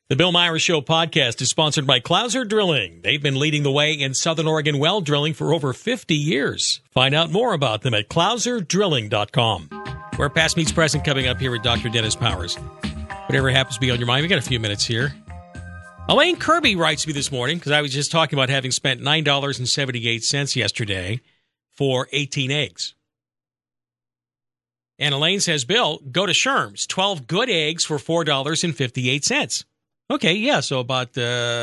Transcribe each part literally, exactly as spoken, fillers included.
The Bill Myers Show podcast is sponsored by Clouser Drilling. They've been leading the way in Southern Oregon well drilling for over fifty years. Find out more about them at clouser drilling dot com. Where Past Meets Present coming up here with Doctor Dennis Powers. Whatever happens to be on your mind, we got a few minutes here. Elaine Kirby writes me this morning, because I was just talking about having spent nine dollars and seventy-eight cents yesterday for eighteen eggs. And Elaine says, Bill, go to Sherm's. twelve good eggs for four dollars and fifty-eight cents. Okay, yeah, so about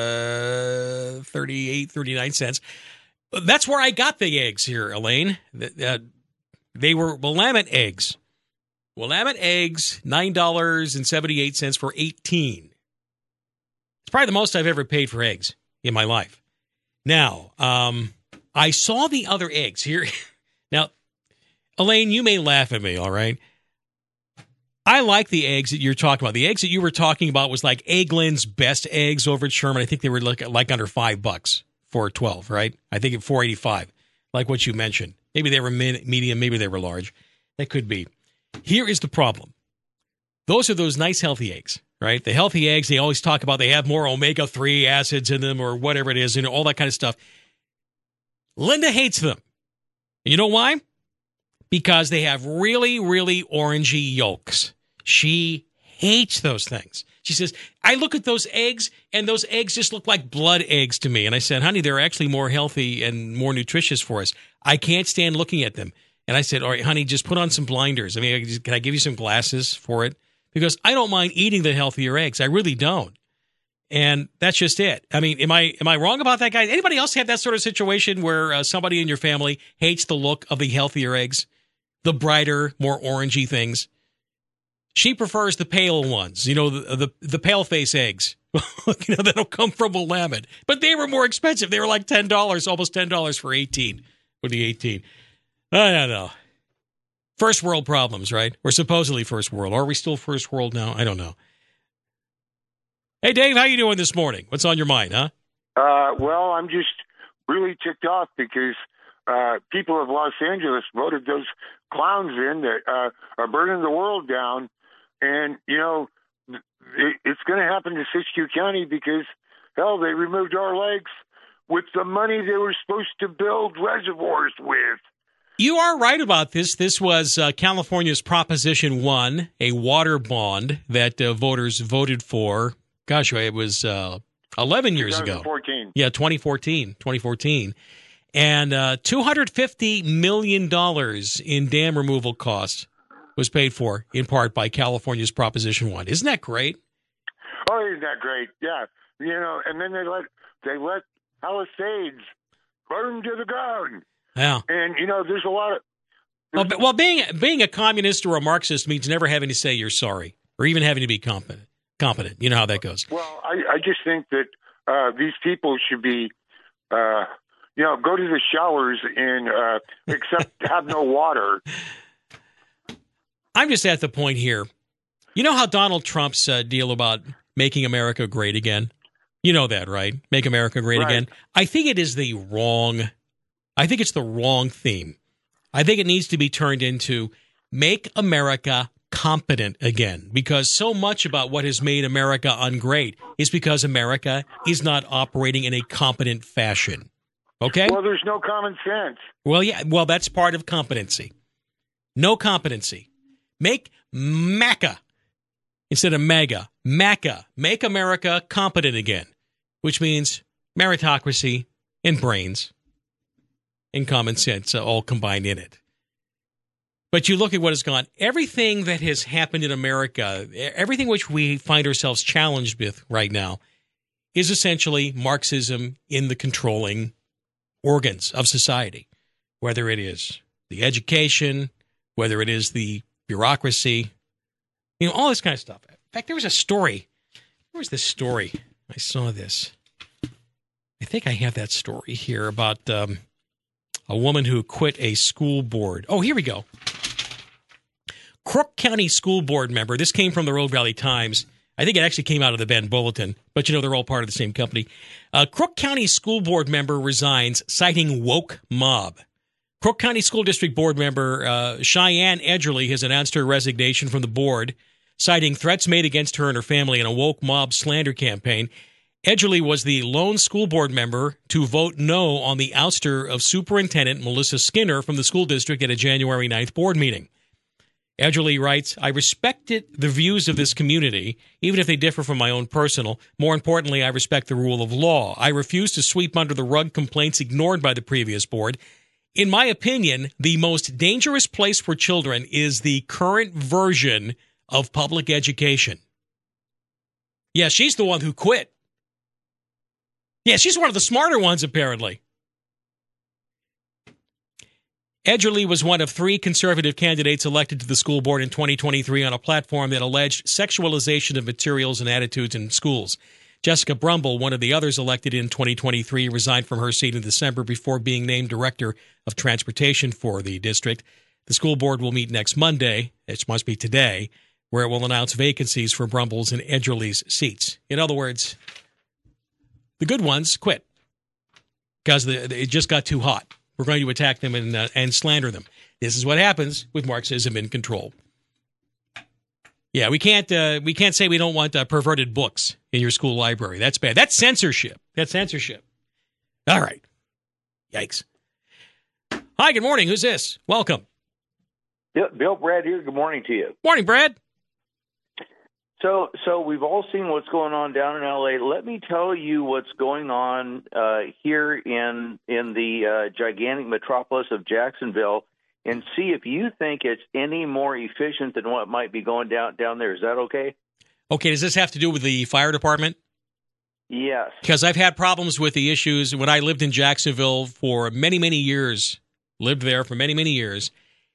uh, thirty-eight, thirty-nine cents. That's where I got the eggs here, Elaine. Uh, they were Willamette eggs. Willamette eggs, nine dollars and seventy-eight cents for eighteen. It's probably the most I've ever paid for eggs in my life. Now, um, I saw the other eggs here. Now, Elaine, you may laugh at me, all right? I like the eggs that you're talking about. The eggs that you were talking about was like Eggland's best eggs over at Sherman. I think they were like, like under five bucks for twelve, right? I think at four eighty-five, like what you mentioned. Maybe they were medium, maybe they were large. That could be. Here is the problem. Those are those nice healthy eggs, right? The healthy eggs, they always talk about they have more omega three acids in them or whatever it is, you know, all that kind of stuff. Linda hates them. And you know why? Because they have really, really orangey yolks. She hates those things. She says, I look at those eggs, and those eggs just look like blood eggs to me. And I said, honey, they're actually more healthy and more nutritious for us. I can't stand looking at them. And I said, all right, honey, just put on some blinders. I mean, can I give you some glasses for it? Because I don't mind eating the healthier eggs. I really don't. And that's just it. I mean, am I am I wrong about that, guys? Anybody else have that sort of situation where uh, somebody in your family hates the look of the healthier eggs? The brighter, more orangey things? She prefers the pale ones, you know, the the, the pale face eggs, you know, that'll come from Willamette. But they were more expensive. They were like ten dollars, almost ten dollars for eighteen, for the eighteen. I don't know. First world problems, right? Or supposedly first world. Or are we still first world now? I don't know. Hey, Dave, how you doing this morning? What's on your mind, huh? Uh, well, I'm just really ticked off because uh, people of Los Angeles voted those clowns in that uh, are burning the world down. And, you know, it, it's going to happen to Siskiyou County because, hell, they removed our lakes with the money they were supposed to build reservoirs with. You are right about this. This was uh, California's Proposition one, a water bond that uh, voters voted for. Gosh, it was uh, eleven years ago. twenty fourteen. Yeah, twenty fourteen. twenty fourteen. And uh, two hundred fifty million dollars in dam removal costs was paid for, in part, by California's Proposition one. Isn't that great? Oh, isn't that great? Yeah. You know, and then they let they let Palisades burn to the ground. Yeah. And, you know, there's a lot of... Well, well, being being a communist or a Marxist means never having to say you're sorry or even having to be competent. Competent. You know how that goes. Well, I, I just think that uh, these people should be, uh, you know, go to the showers and uh, except have no water. I'm just at the point here. You know how Donald Trump's uh, deal about making America great again? You know that, right? Make America great Right. again. I think it is the wrong... I think it's the wrong theme. I think it needs to be turned into make America competent again, because so much about what has made America ungreat is because America is not operating in a competent fashion. Okay? Well, there's no common sense. Well, yeah. Well, that's part of competency. No competency. Make MACA instead of MAGA. MACA. Make America competent again, which means meritocracy and brains and common sense uh, all combined in it. But you look at what has gone. Everything that has happened in America, everything which we find ourselves challenged with right now, is essentially Marxism in the controlling organs of society, whether it is the education, whether it is the bureaucracy, you know, all this kind of stuff. In fact, there was a story. Where was this story? I saw this. I think I have that story here about um, a woman who quit a school board. Oh, here we go. Crook County School Board member. This came from the Rogue Valley Times. I think it actually came out of the Bend Bulletin, but you know they're all part of the same company. Uh, Crook County School Board member resigns, citing woke mob. Crook County School District Board member uh, Cheyenne Edgerly has announced her resignation from the board, citing threats made against her and her family in a woke mob slander campaign. Edgerly was the lone school board member to vote no on the ouster of Superintendent Melissa Skinner from the school district at a January ninth board meeting. Edgerly writes, I respected the views of this community, even if they differ from my own personal. More importantly, I respect the rule of law. I refuse to sweep under the rug complaints ignored by the previous board. In my opinion, the most dangerous place for children is the current version of public education. Yeah, she's the one who quit. Yeah, she's one of the smarter ones, apparently. Edgerly was one of three conservative candidates elected to the school board in twenty twenty-three on a platform that alleged sexualization of materials and attitudes in schools. Jessica Brumble, one of the others elected in twenty twenty-three, resigned from her seat in December before being named director of transportation for the district. The school board will meet next Monday, which must be today, where it will announce vacancies for Brumble's and Edgerly's seats. In other words, the good ones quit because the, it just got too hot. We're going to attack them and, uh, and slander them. This is what happens with Marxism in control. Yeah, we can't uh, we can't say we don't want uh, perverted books in your school library. That's bad. That's censorship. That's censorship. All right. Yikes. Hi, good morning. Who's this? Welcome. Bill, Brad here. Good morning to you. Morning, Brad. So, so we've all seen what's going on down in L A. Let me tell you what's going on uh, here in in the uh, gigantic metropolis of Jacksonville, and see if you think it's any more efficient than what might be going down down there. Is that okay? Okay. Does this have to do with the fire department? Yes. Because I've had problems with the issues when I lived in Jacksonville for many, many years. Lived there for many, many years,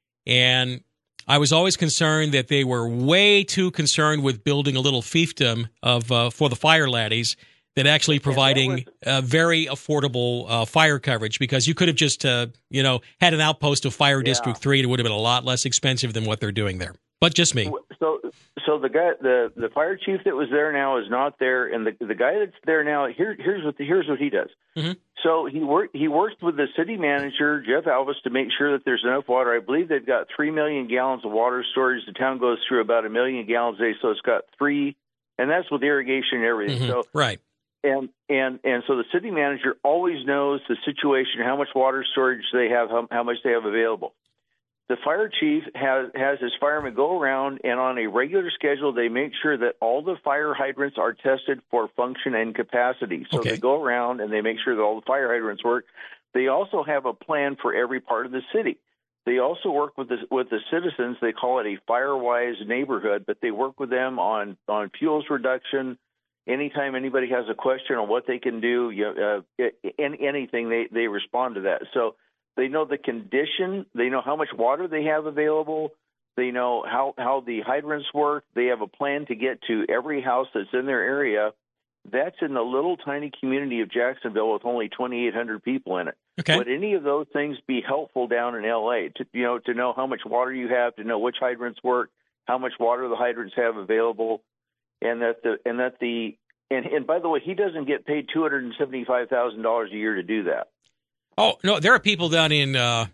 and I was always concerned that they were way too concerned with building a little fiefdom of uh, for the fire laddies than actually providing uh, very affordable uh, fire coverage, because you could have just, uh, you know, had an outpost of Fire yeah. District three. And it would have been a lot less expensive than what they're doing there. But just me. So, so the guy, the, the fire chief that was there now is not there, and the the guy that's there now, here here's what the, here's what he does. Mm-hmm. So he worked he worked with the city manager Jeff Alvis to make sure that there's enough water. I believe they've got three million gallons of water storage. The town goes through about a million gallons a day, so it's got three, and that's with irrigation and everything. Mm-hmm. So right. And, and and so the city manager always knows the situation, how much water storage they have, how, how much they have available. The fire chief has, has his firemen go around, and on a regular schedule, they make sure that all the fire hydrants are tested for function and capacity. So okay. they go around and they make sure that all the fire hydrants work. They also have a plan for every part of the city. They also work with the, with the citizens. They call it a fire-wise neighborhood, but they work with them on, on fuels reduction. Anytime anybody has a question on what they can do, you know, uh, anything, they, they respond to that. So they know the condition. They know how much water they have available. They know how, how the hydrants work. They have a plan to get to every house that's in their area. That's in the little tiny community of Jacksonville with only twenty-eight hundred people in it. Okay. Would any of those things be helpful down in L A? To, you know, to know how much water you have, to know which hydrants work, how much water the hydrants have available, and that the and that the and, and by the way, he doesn't get paid two hundred and seventy-five thousand dollars a year to do that. Oh no, there are people down in uh,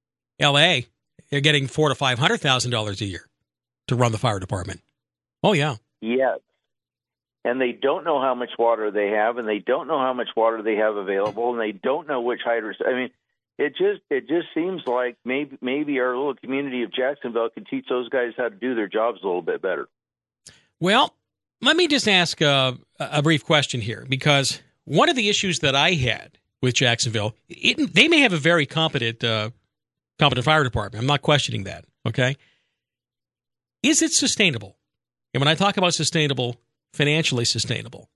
L A. They're getting four to five hundred thousand dollars a year to run the fire department. Oh yeah, yes. And they don't know how much water they have, and they don't know how much water they have available, and they don't know which hydrants. I mean, it just it just seems like maybe maybe our little community of Jacksonville could teach those guys how to do their jobs a little bit better. Well, let me just ask a, a brief question here, because one of the issues that I had with Jacksonville, it, they may have a very competent uh, competent fire department. I'm not questioning that. Okay, is it sustainable? And when I talk about sustainable, financially sustainable,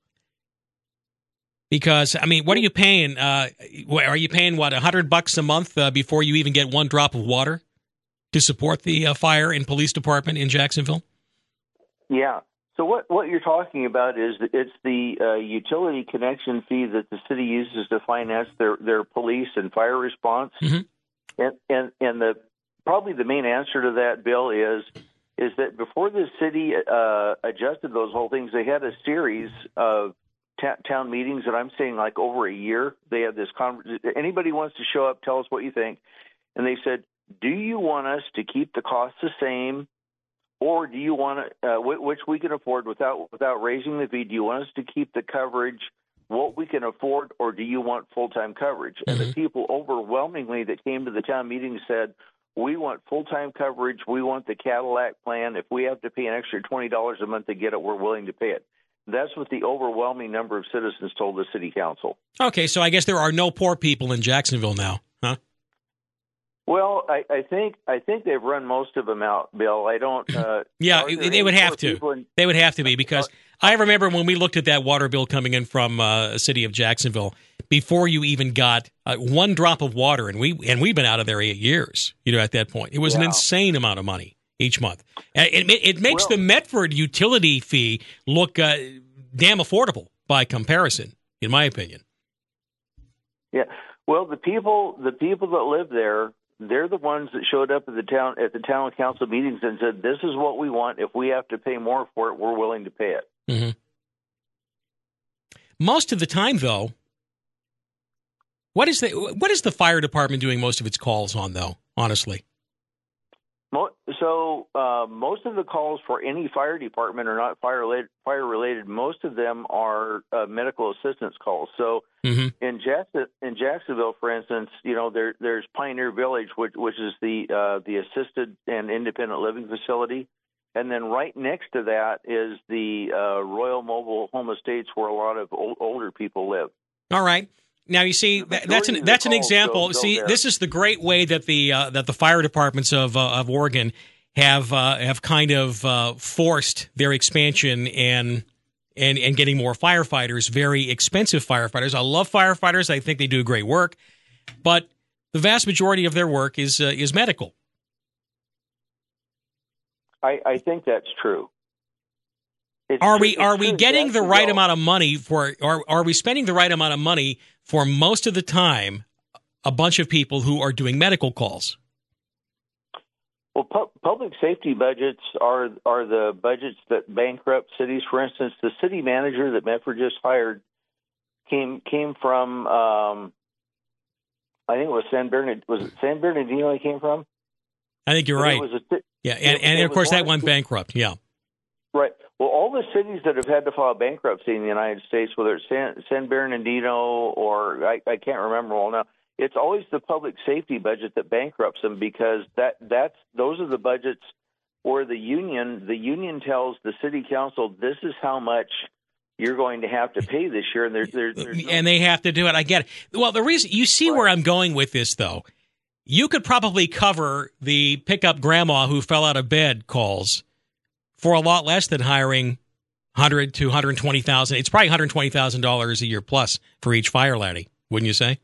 because I mean, what are you paying? Uh, are you paying what a hundred bucks a month uh, before you even get one drop of water to support the uh, fire and police department in Jacksonville? Yeah. So what what you're talking about is that it's the uh, utility connection fee that the city uses to finance their, their police and fire response, mm-hmm. and and and the probably the main answer to that, Bill, is. is that before the city uh, adjusted those whole things, they had a series of ta- town meetings, and I'm saying like over a year. They had this conversation. Anybody wants to show up, tell us what you think. And they said, do you want us to keep the costs the same, or do you want to, uh, which we can afford without without raising the fee? Do you want us to keep the coverage what we can afford, or do you want full-time coverage? Mm-hmm. And the people overwhelmingly that came to the town meeting said, we want full-time coverage. We want the Cadillac plan. If we have to pay an extra twenty dollars a month to get it, we're willing to pay it. That's what the overwhelming number of citizens told the city council. Okay, so I guess there are no poor people in Jacksonville now, huh? Well, I, I think I think they've run most of them out, Bill. I don't. Uh, yeah, they would have to. In, they would have to be because I remember when we looked at that water bill coming in from uh, the city of Jacksonville. Before you even got uh, one drop of water, and we and we've been out of there eight years. You know, at that point, it was yeah. an insane amount of money each month. It it, it makes well, the Medford utility fee look uh, damn affordable by comparison, in my opinion. Yeah. Well, the people the people that live there. They're the ones that showed up at the town at the town council meetings and said, "This is what we want. If we have to pay more for it, we're willing to pay it." Mm-hmm. Most of the time, though, what is the what is the fire department doing most of its calls on, though? Honestly, so uh, most of the calls for any fire department are not fire related. Fire related. Most of them are uh, medical assistance calls. So. Mm-hmm. In Jackson, in Jacksonville, for instance, you know there there's Pioneer Village, which which is the uh, the assisted and independent living facility, and then right next to that is the uh, Royal Mobile Home Estates, where a lot of old, older people live. All right. Now you see that, that's an that's an example. Go, go see, there. This is the great way that the uh, that the fire departments of uh, of Oregon have uh, have kind of uh, forced their expansion and. And, and getting more firefighters, very expensive firefighters. I love firefighters. I think they do great work. But the vast majority of their work is uh, is medical. I, I think that's true. It's are true, we are we true. getting that's the right well. amount of money for are are we spending the right amount of money for most of the time a bunch of people who are doing medical calls? Well, pu- public safety budgets are are the budgets that bankrupt cities. For instance, the city manager that Medford just hired came came from um, I think it was San Bernardino. Was it San Bernardino he came from? I think you're and right. It was a, yeah, and, it, and it of course that went of, bankrupt. Yeah. Right. Well, all the cities that have had to file bankruptcy in the United States, whether it's San, San Bernardino or I, I can't remember all now. It's always the public safety budget that bankrupts them because that that's those are the budgets where the union the union tells the city council this is how much you're going to have to pay this year, and there's, there's, there's no- and they have to do it. I get it. Well, the reason you see right. where I'm going with this, though, you could probably cover the pickup grandma who fell out of bed calls for a lot less than hiring one hundred to one hundred twenty thousand. It's probably one hundred twenty thousand dollars a year plus for each fire laddie, wouldn't you say?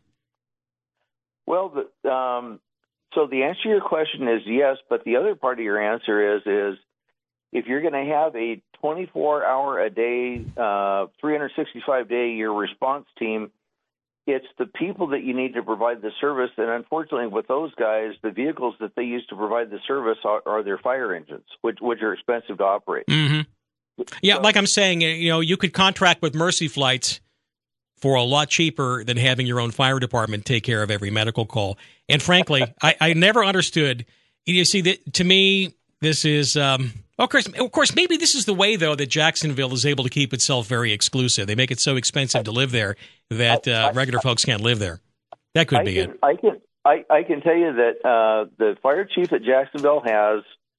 Well, the, um, so the answer to your question is yes, but the other part of your answer is is if you're going to have a twenty-four hour a day, uh, three hundred sixty-five day a year response team, it's the people that you need to provide the service. And unfortunately, with those guys, the vehicles that they use to provide the service are, are their fire engines, which which are expensive to operate. Mm-hmm. Yeah, so, like I'm saying, you know, you could contract with Mercy Flights for a lot cheaper than having your own fire department take care of every medical call. And frankly, I, I never understood. You see, that to me, this is, um, of course, of course, maybe this is the way, though, that Jacksonville is able to keep itself very exclusive. They make it so expensive to live there that uh, regular folks can't live there. That could I be can, it. I can, I, I can tell you that uh, the fire chief that Jacksonville has,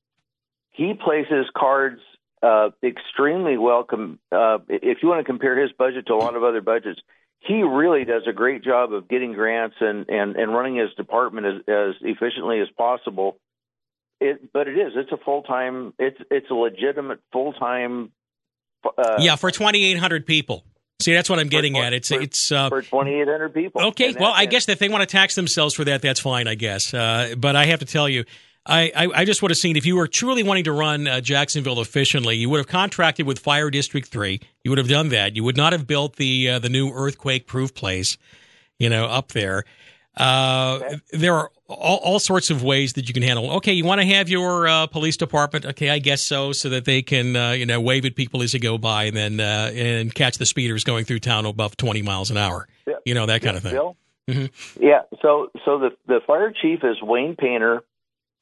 he places cards Uh, extremely well. Com- uh, if you want to compare his budget to a lot of other budgets, he really does a great job of getting grants and, and, and running his department as, as efficiently as possible. It, but it is. It's a full time. It's it's a legitimate full time. Uh, yeah, for twenty-eight hundred people. See, that's what I'm getting for, at. It's for, it's uh, for twenty-eight hundred people. Okay, and well, that, I guess if they want to tax themselves for that, that's fine. I guess. Uh, but I have to tell you. I, I, I just would have seen if you were truly wanting to run uh, Jacksonville efficiently, you would have contracted with Fire District three. You would have done that. You would not have built the uh, the new earthquake-proof place, you know, up there. Uh, okay. There are all, all sorts of ways that you can handle. Okay, you want to have your uh, police department? Okay, I guess so, so that they can uh, you know wave at people as they go by and then uh, and catch the speeders going through town above twenty miles an hour. Yeah. You know, that kind yeah, of thing. Bill? Mm-hmm. Yeah. So so the the fire chief is Wayne Painter.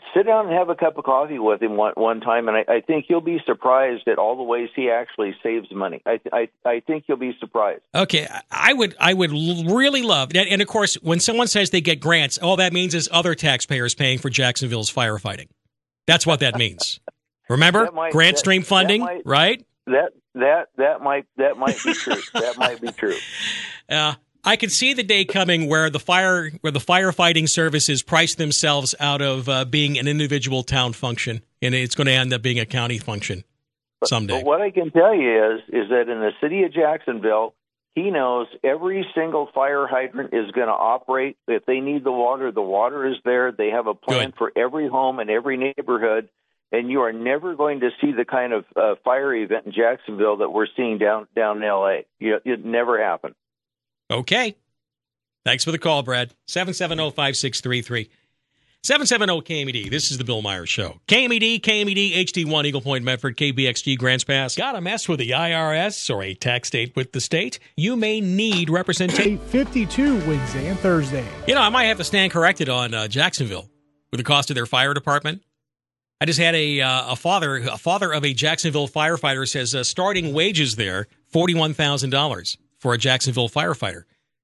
sit down and have a cup of coffee with him one, one time, and I, I think you'll be surprised at all the ways he actually saves money. I, I, I think you'll be surprised. Okay, I would I would really love that. And, of course, when someone says they get grants, all that means is other taxpayers paying for Jacksonville's firefighting. That's what that means. Remember? Might, grant that, stream funding, that might, right? That that that might that might be true. That might be true. Uh, I can see the day coming where the fire where the firefighting services price themselves out of uh, being an individual town function, and it's going to end up being a county function someday. But, but what I can tell you is is that in the city of Jacksonville, he knows every single fire hydrant is going to operate. If they need the water, the water is there. They have a plan Good. for every home and every neighborhood, and you are never going to see the kind of uh, fire event in Jacksonville that we're seeing down down in L A. You, it never happened. Okay. Thanks for the call, Brad. seven seven zero, five six three three. seven seven zero K M E D. This is the Bill Myers Show. K M E D, K M E D, H D one, Eagle Point, Medford, K B X G, Grants Pass. Got to mess with the I R S or a tax date with the state? You may need representation. eight fifty-two Wednesday and Thursday. You know, I might have to stand corrected on uh, Jacksonville with the cost of their fire department. I just had a uh, a father a father of a Jacksonville firefighter says uh, starting wages there, forty-one thousand dollars for a Jacksonville firefighter.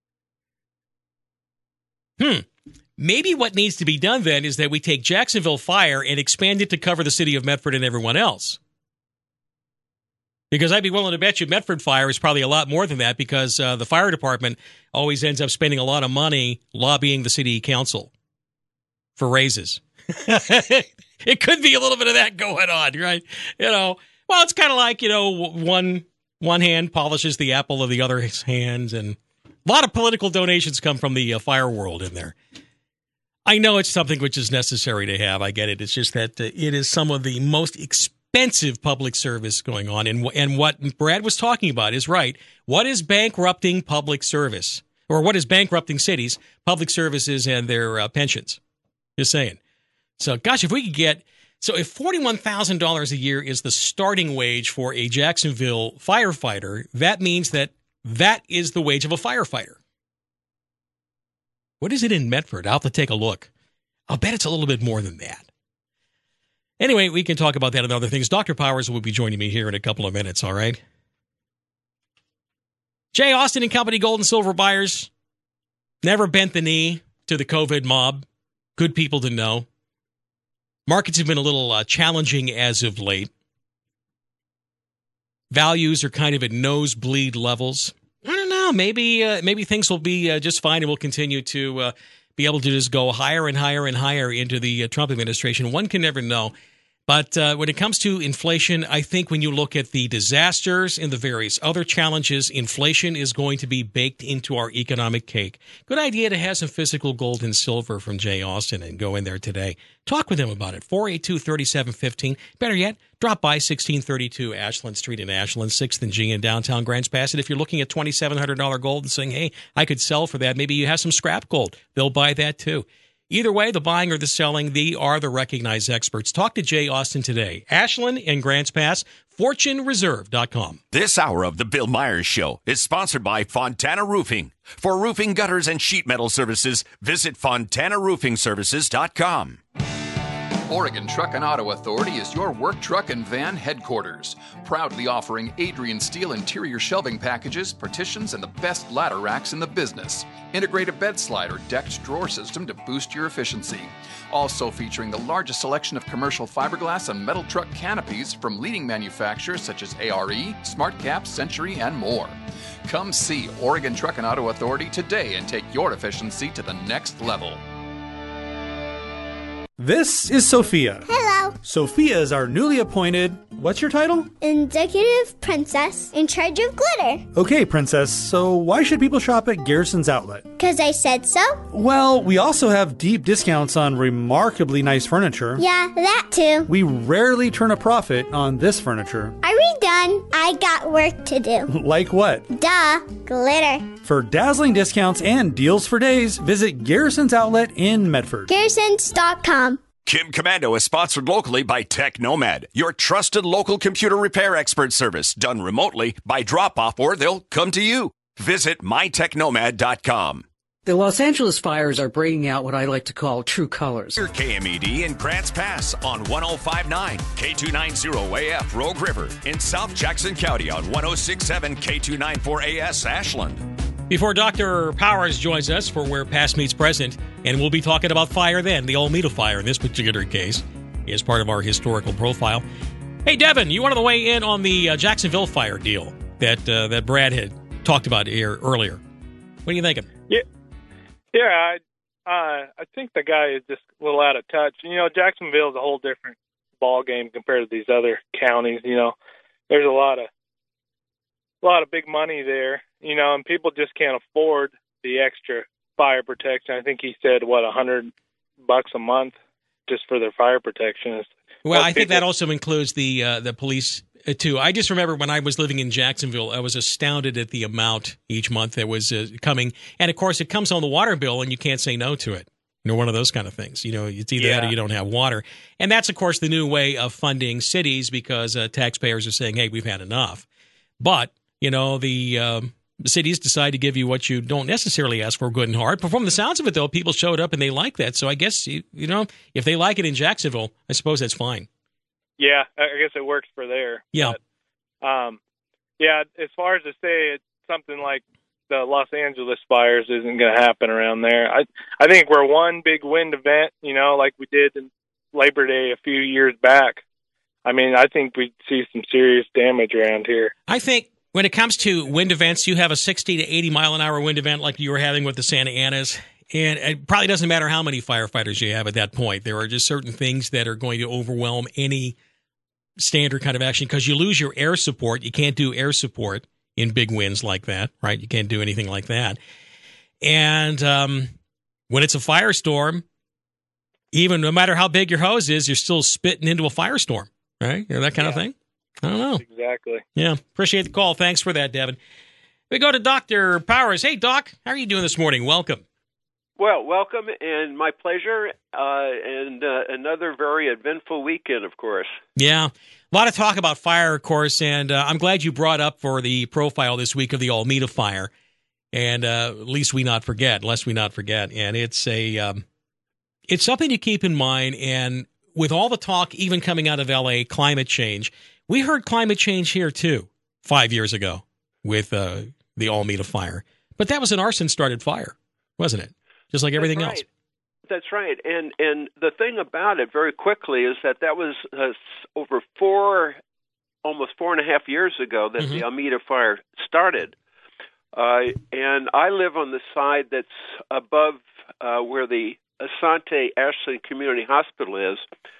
Hmm. Maybe what needs to be done then is that we take Jacksonville Fire and expand it to cover the city of Medford and everyone else. Because I'd be willing to bet you Medford Fire is probably a lot more than that, because uh, the fire department always ends up spending a lot of money lobbying the city council for raises. It could be a little bit of that going on, right? You know, well, it's kind of like, you know, one one hand polishes the apple of the other's hands, and a lot of political donations come from the uh, fire world in there. I know it's something which is necessary to have. I get it. It's just that uh, it is some of the most expensive public service going on. And, and what Brad was talking about is right. What is bankrupting public service? Or what is bankrupting cities, public services, and their uh, pensions? Just saying. So, gosh, if we could get... So if forty-one thousand dollars a year is the starting wage for a Jacksonville firefighter, that means that that is the wage of a firefighter. What is it in Medford? I'll have to take a look. I'll bet it's a little bit more than that. Anyway, we can talk about that and other things. Doctor Powers will be joining me here in a couple of minutes, all right? Jay Austin and Company Gold and Silver buyers never bent the knee to the COVID mob. Good people to know. Markets have been a little uh, challenging as of late. Values are kind of at nosebleed levels. I don't know. Maybe uh, maybe things will be uh, just fine, and we'll continue to uh, be able to just go higher and higher and higher into the uh, Trump administration. One can never know. But uh, when it comes to inflation, I think when you look at the disasters and the various other challenges, inflation is going to be baked into our economic cake. Good idea to have some physical gold and silver from Jay Austin and go in there today. Talk with him about it. four eight two, three seven one five. Better yet, drop by sixteen thirty-two Ashland Street in Ashland, sixth and G in downtown Grants Pass. And if you're looking at twenty-seven hundred dollars gold and saying, hey, I could sell for that, maybe you have some scrap gold, they'll buy that too. Either way, the buying or the selling, they are the recognized experts. Talk to Jay Austin today. Ashland and Grants Pass, fortune reserve dot com. This hour of the Bill Myers Show is sponsored by Fontana Roofing. For roofing, gutters, and sheet metal services, visit fontana roofing services dot com. Oregon Truck and Auto Authority is your work truck and van headquarters, proudly offering Adrian Steel interior shelving packages, partitions, and the best ladder racks in the business. Integrate a bed slide or decked drawer system to boost your efficiency. Also featuring the largest selection of commercial fiberglass and metal truck canopies from leading manufacturers such as A R E, SmartCap, Century, and more. Come see Oregon Truck and Auto Authority today and take your efficiency to the next level. This is Sophia. Hello. Sophia is our newly appointed, what's your title? Executive Princess in charge of glitter. Okay, Princess, so why should people shop at Garrison's Outlet? Because I said so? Well, we also have deep discounts on remarkably nice furniture. Yeah, that too. We rarely turn a profit on this furniture. Are we done? I got work to do. Like what? Duh, glitter. For dazzling discounts and deals for days, visit Garrison's Outlet in Medford. Garrisons dot com. Kim Commando is sponsored locally by Tech Nomad, your trusted local computer repair expert service, done remotely by drop-off or they'll come to you. Visit my tech nomad dot com. The Los Angeles fires are bringing out what I like to call true colors. K M E D in Grants Pass on one oh five point nine, K two ninety A F Rogue River, in South Jackson County on one oh six point seven, K two ninety-four A S Ashland. Before Doctor Powers joins us for Where Past Meets Present, and we'll be talking about fire then, the Alameda fire in this particular case, as part of our historical profile. Hey, Devin, you wanted to weigh in on the uh, Jacksonville fire deal that uh, that Brad had talked about here earlier. What are you thinking? Yeah. Yeah, I, uh, I think the guy is just a little out of touch. You know, Jacksonville is a whole different ball game compared to these other counties. You know, there's a lot of a lot of big money there. You know, and people just can't afford the extra fire protection. I think he said what a hundred bucks a month just for their fire protection. Well, I think that also includes the uh, the police. Too. I just remember when I was living in Jacksonville, I was astounded at the amount each month that was uh, coming. And, of course, it comes on the water bill, and you can't say no to it. You know, one of those kind of things. You know, it's either yeah. that or you don't have water. And that's, of course, the new way of funding cities because uh, taxpayers are saying, hey, we've had enough. But, you know, the um, cities decide to give you what you don't necessarily ask for good and hard. But from the sounds of it, though, people showed up and they like that. So I guess, you, you know, if they like it in Jacksonville, I suppose that's fine. Yeah, I guess it works for there. Yeah. But, um, yeah, as far as to say it's something like the Los Angeles fires isn't going to happen around there. I I think we're one big wind event, you know, like we did in Labor Day a few years back. I mean, I think we'd see some serious damage around here. I think when it comes to wind events, you have a sixty to eighty mile an hour wind event like you were having with the Santa Anas. And it probably doesn't matter how many firefighters you have at that point. There are just certain things that are going to overwhelm any standard kind of action because you lose your air support. You can't do air support in big winds like that, right? You can't do anything like that. And um, when it's a firestorm, even no matter how big your hose is, you're still spitting into a firestorm, right? You know, that kind yeah. of thing. I don't know. Exactly. Yeah. Appreciate the call. Thanks for that, Devin. We go to Doctor Powers. Hey, Doc, how are you doing this morning? Welcome. Well, welcome, and my pleasure, uh, and uh, another very eventful weekend, of course. Yeah, a lot of talk about fire, of course, and uh, I'm glad you brought up for the profile this week of the Alameda fire, and uh, at least we not forget, lest we not forget, and it's a um, it's something to keep in mind, and with all the talk even coming out of L A, climate change, we heard climate change here, too, five years ago with uh, the Alameda fire, but that was an arson-started fire, wasn't it? Just like everything That's right. else. That's right. And and the thing about it, very quickly, is that that was uh, over four, almost four and a half years ago that mm-hmm. the Alameda fire started. Uh, and I live on the side that's above uh, where the Asante Ashland Community Hospital is.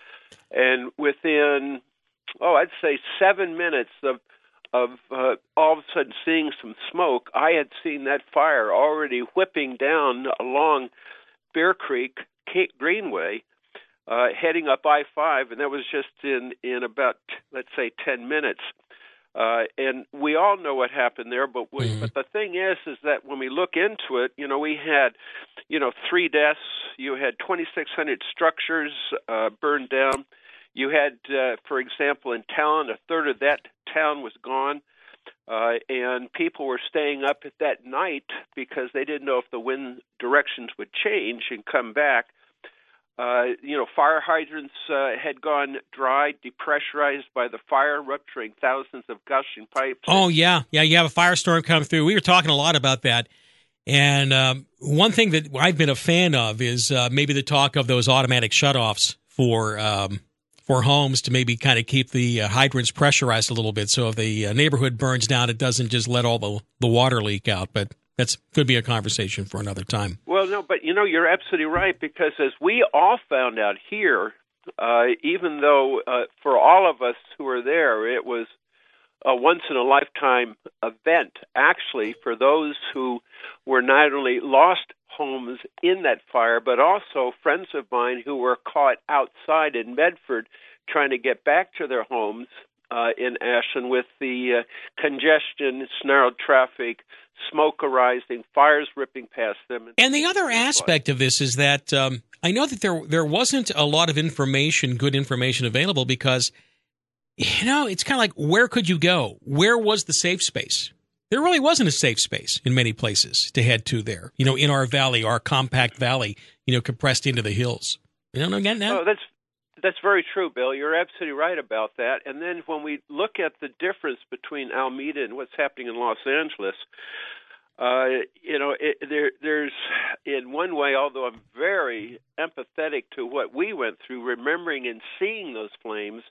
And within, oh, I'd say seven minutes of of uh, all of a sudden seeing some smoke, I had seen that fire already whipping down along Bear Creek Cape Greenway, uh, heading up I five, and that was just in, in about, let's say, ten minutes. Uh, and we all know what happened there, but we, mm-hmm. but the thing is, is that when we look into it, you know, we had, you know, three deaths. You had twenty-six hundred structures uh, burned down. You had, uh, for example, in Talon, a third of that town was gone, uh, and people were staying up at that night because they didn't know if the wind directions would change and come back. Uh, you know, fire hydrants uh, had gone dry, depressurized by the fire, rupturing thousands of gushing pipes. Oh, yeah. Yeah, you have a firestorm come through. We were talking a lot about that. And um, one thing that I've been a fan of is uh, maybe the talk of those automatic shutoffs for um, for homes to maybe kind of keep the uh, hydrants pressurized a little bit. So if the uh, neighborhood burns down, it doesn't just let all the, the water leak out. But that's could be a conversation for another time. Well, no, but, you know, you're absolutely right, because as we all found out here, uh, even though uh, for all of us who were there, it was a once-in-a-lifetime event, actually, for those who were not only lost homes in that fire, but also friends of mine who were caught outside in Medford trying to get back to their homes uh, in Ashland with the uh, congestion, snarled traffic, smoke arising, fires ripping past them. And, and the other aspect of this is that um, I know that there there wasn't a lot of information, good information available, because, you know, it's kind of like, where could you go? Where was the safe space? there really wasn't a safe space in many places to head to there. You know, in our valley, our compact valley, you know, compressed into the hills. You don't know again now? Oh, that's that's very true, Bill. You're absolutely right about that. And then when we look at the difference between Alameda and what's happening in Los Angeles, uh, you know, it, there, there's in one way, although I'm very empathetic to what we went through, remembering and seeing those flames,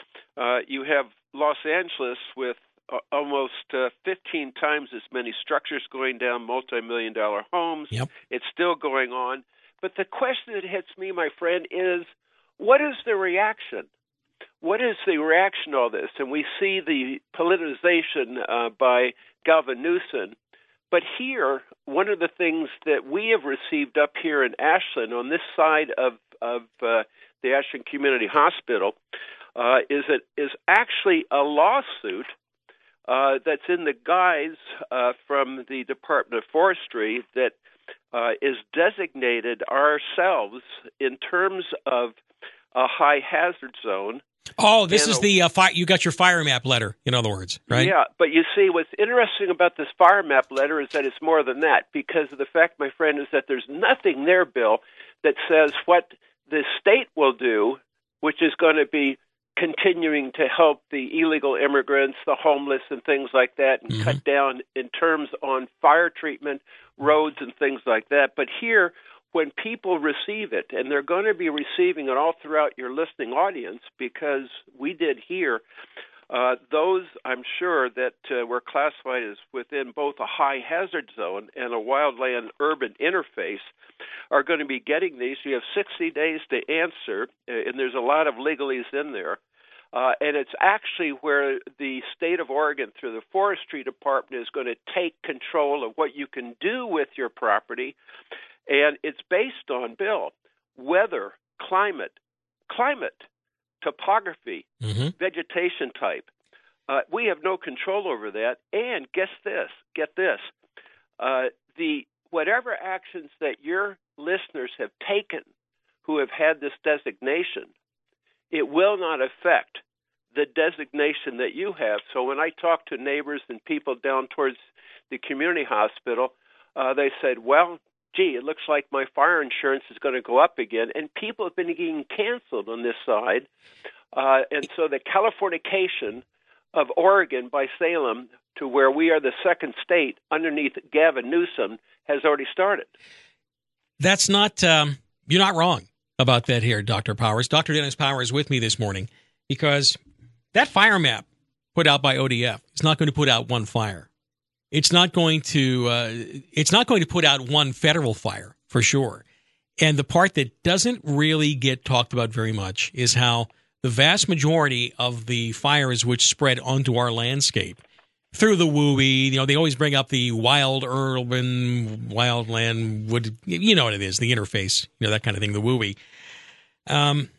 uh, you have Los Angeles with uh, almost uh, fifteen times as many structures going down, multi-million dollar homes. Yep. It's still going on. But the question that hits me, my friend, is what is the reaction? What is the reaction to all this? And we see the politicization uh, by Gavin Newsom. But here, one of the things that we have received up here in Ashland, on this side of, of uh, the Ashland Community Hospital, uh, is it is actually a lawsuit uh, that's in the guise uh, from the Department of Forestry that uh, is designated ourselves in terms of a high hazard zone. Oh, this and is a, the uh, fire. You got your fire map letter, in other words, right? Yeah, but you see, what's interesting about this fire map letter is that it's more than that, because of the fact, my friend, is that there's nothing there, Bill, that says what the state will do, which is going to be continuing to help the illegal immigrants, the homeless, and things like that, and mm-hmm. cut down in terms on fire treatment, roads, and things like that. But here, when people receive it, and they're going to be receiving it all throughout your listening audience, because we did here, uh, those, I'm sure, that uh, were classified as within both a high hazard zone and a wildland urban interface are going to be getting these. You have sixty days to answer, and there's a lot of legalese in there. Uh, and it's actually where the state of Oregon, through the Forestry Department, is going to take control of what you can do with your property. And it's based on, Bill, weather, climate, climate, topography, mm-hmm. vegetation type. Uh, we have no control over that. And guess this, get this, uh, the whatever actions that your listeners have taken who have had this designation, it will not affect the designation that you have. So when I talk to neighbors and people down towards the community hospital, uh, they said, well, gee, it looks like my fire insurance is going to go up again. And people have been getting canceled on this side. Uh, and so the Californication of Oregon by Salem to where we are the second state underneath Gavin Newsom has already started. That's not, um, you're not wrong about that here, Doctor Powers. Doctor Dennis Powers is with me this morning because that fire map put out by O D F is not going to put out one fire. It's not going to uh, it's not going to put out one federal fire, for sure. And the part that doesn't really get talked about very much is how the vast majority of the fires which spread onto our landscape through the W U I, you know, they always bring up the wild, urban, wildland, wood, you know what it is, the interface, you know, that kind of thing, the W U I. Um,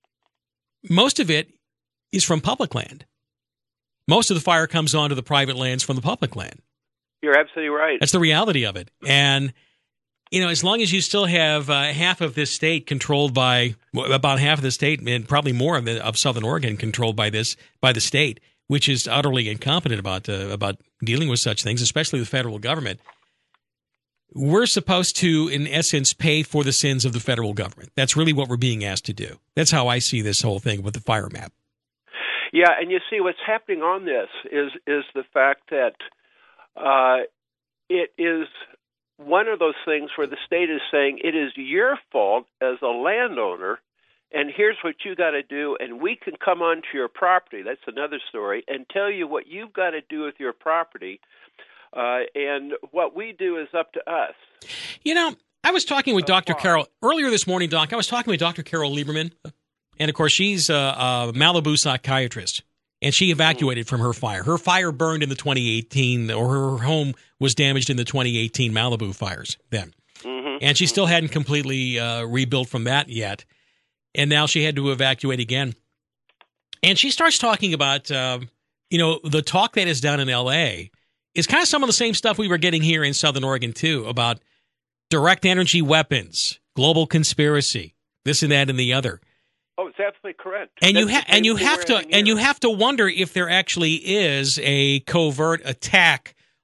most of it is from public land. Most of the fire comes onto the private lands from the public land. You're absolutely right. That's the reality of it. And, you know, as long as you still have uh, half of this state controlled by, about half of the state, and probably more of, the, of Southern Oregon controlled by this, by the state, which is utterly incompetent about uh, about dealing with such things, especially the federal government, we're supposed to, in essence, pay for the sins of the federal government. That's really what we're being asked to do. That's how I see this whole thing with the fire map. Yeah, and you see what's happening on this is is the fact that uh, it is one of those things where the state is saying it is your fault as a landowner, and here's what you got to do, and we can come onto your property. That's another story, and tell you what you've got to do with your property, uh, and what we do is up to us. You know, I was talking with Doctor Carol earlier this morning, Doc. I was talking with Doctor Carol Lieberman. And, of course, she's a, a Malibu psychiatrist, and she evacuated from her fire. Her fire burned in the twenty eighteen, or her home was damaged in the twenty eighteen Malibu fires then. Mm-hmm. And she still hadn't completely uh, rebuilt from that yet. And now she had to evacuate again. And she starts talking about, uh, you know, the talk that is done in L A is kind of some of the same stuff we were getting here in Southern Oregon, too, about direct energy weapons, global conspiracy, this and that and the other. Oh, it's absolutely correct. And That's you ha- and you have to and you have to wonder if there actually is a covert attack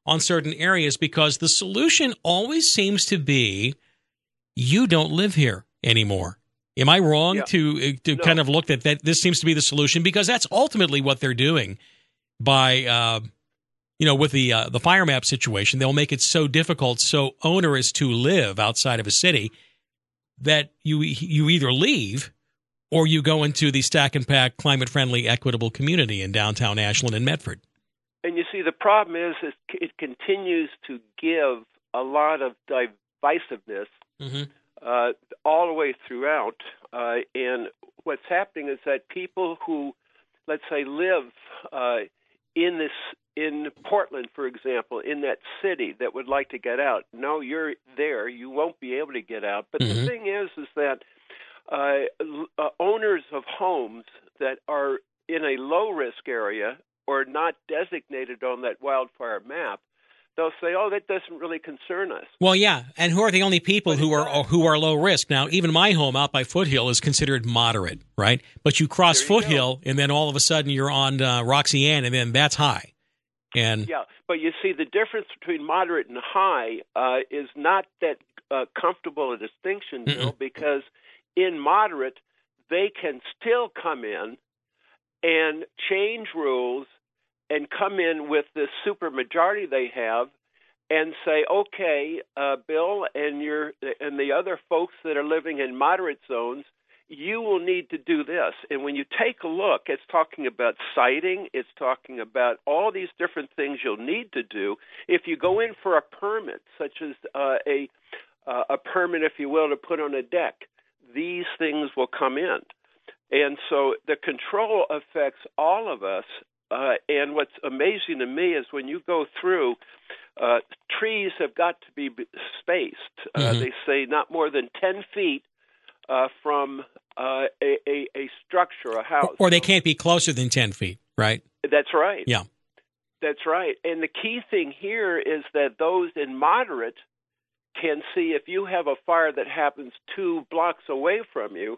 on certain areas because the solution always seems to be you don't live here anymore. Am I wrong yeah. to to no. kind of look at that? This seems to be the solution because that's ultimately what they're doing by, uh, you know, with the uh, the fire map situation. They'll make it so difficult, so onerous to live outside of a city that you you either leave or you go into the stack and pack, climate friendly, equitable community in downtown Ashland and Medford. And you see, the problem is, is it continues to give a lot of divisiveness. Mm-hmm. Uh, all the way throughout, uh, and what's happening is that people who, let's say, live uh, in this in Portland, for example, in that city that would like to get out. No, you're there; you won't be able to get out. But mm-hmm. the thing is, is that uh, uh, owners of homes that are in a low-risk area or not designated on that wildfire map, they'll say, "Oh, that doesn't really concern us." Well, yeah, and who are the only people who are who are low risk? Now, even my home out by Foothill is considered moderate, right? But you cross you Foothill, go. and then all of a sudden you're on uh, Roxy Ann, and then that's high. And yeah, but you see, the difference between moderate and high uh, is not that uh, comfortable a distinction, Bill, Mm-mm. because in moderate they can still come in and change rules and come in with the super majority they have and say, okay, uh, Bill and your and the other folks that are living in moderate zones, you will need to do this. And when you take a look, it's talking about siting, it's talking about all these different things you'll need to do. If you go in for a permit, such as uh, a uh, a permit, if you will, to put on a deck, these things will come in. And so the control affects all of us. Uh, and what's amazing to me is when you go through, uh, trees have got to be spaced. Uh, mm-hmm. They say not more than ten feet uh, from uh, a, a, a structure, a house. Or, or they can't be closer than ten feet, right? That's right. Yeah. That's right. And the key thing here is that those in moderate can see if you have a fire that happens two blocks away from you,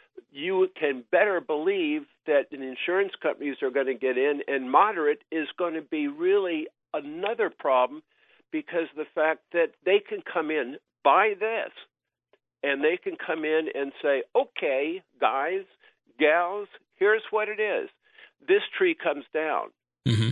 you can better believe that the insurance companies are going to get in, and moderate is going to be really another problem because the fact that they can come in, buy this, and they can come in and say, okay, guys, gals, here's what it is. This tree comes down. Mm-hmm.